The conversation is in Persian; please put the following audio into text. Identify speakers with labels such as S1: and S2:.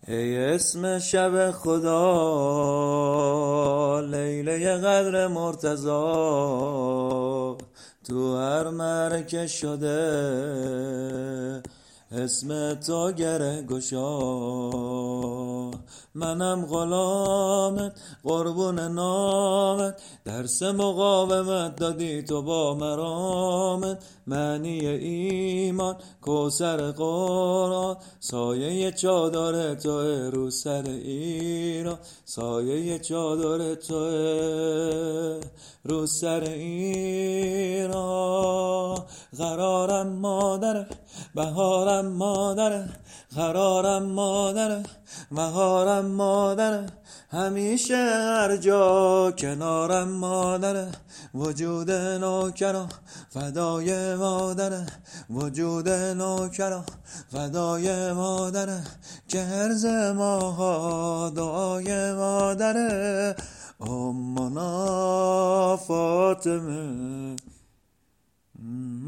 S1: ای اسم شب خدا لیله قدر مرتضی، تو هر مرکه شده اسم تو گره گشا. منم غلامت قربون نامت، درس مقاومت دادی تو با مرامت. معنی ایمان کوثر قرآن، سایه چادر توه رو سر ایران. سایه چادر توه رو سر ایران. قرارم مادره بهارم مادره، قرارم مادره بهارم مادره، همیشه هر جا کنارم مادره. وجود نوکرم فدای مادره، وجود نوکرم فدای مادره، که هرز ماها دعای مادره. امنا فاطمه